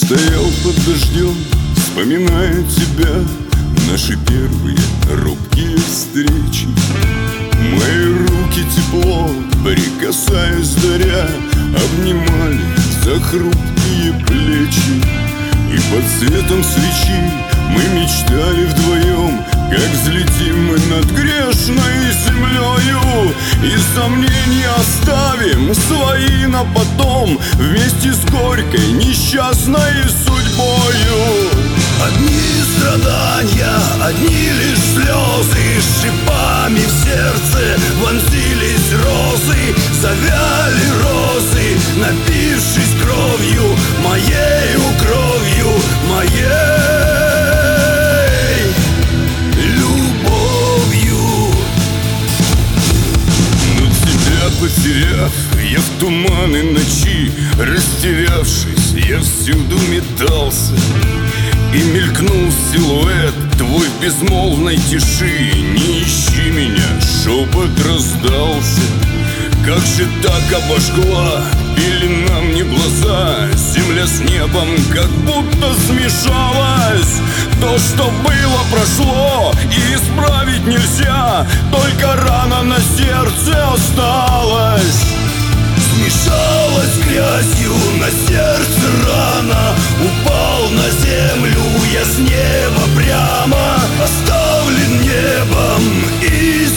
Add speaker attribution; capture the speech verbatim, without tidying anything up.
Speaker 1: Стоял под дождем, вспоминая тебя, наши первые робкие встречи. Мои руки тепло, прикасаясь даря, обнимали за хрупкие плечи. И под светом свечи мы мечтали вдвоем, как взлетим мы над грешной землею. И сомнения оставим свои на потом, вместе с горькой несчастной судьбою.
Speaker 2: Одни страдания, одни лишь слезы, шипами в сердце вонзились розы. Завяли розы, напившись кровью, моею кровью, моей любовью.
Speaker 1: Но тебя потеряв, я в туманы ночи, растерявшись, я всюду метался. И мелькнул силуэт твой в безмолвной тиши. Не ищи меня, шепот раздался. Как же так обожгла пелена мне глаза, земля с небом как будто смешалась. То, что было, прошло, и исправить нельзя, только рана на сердце осталась.
Speaker 2: Смешалась грязью на сердце рана, упал на землю я с неба прямо, оставлен небом и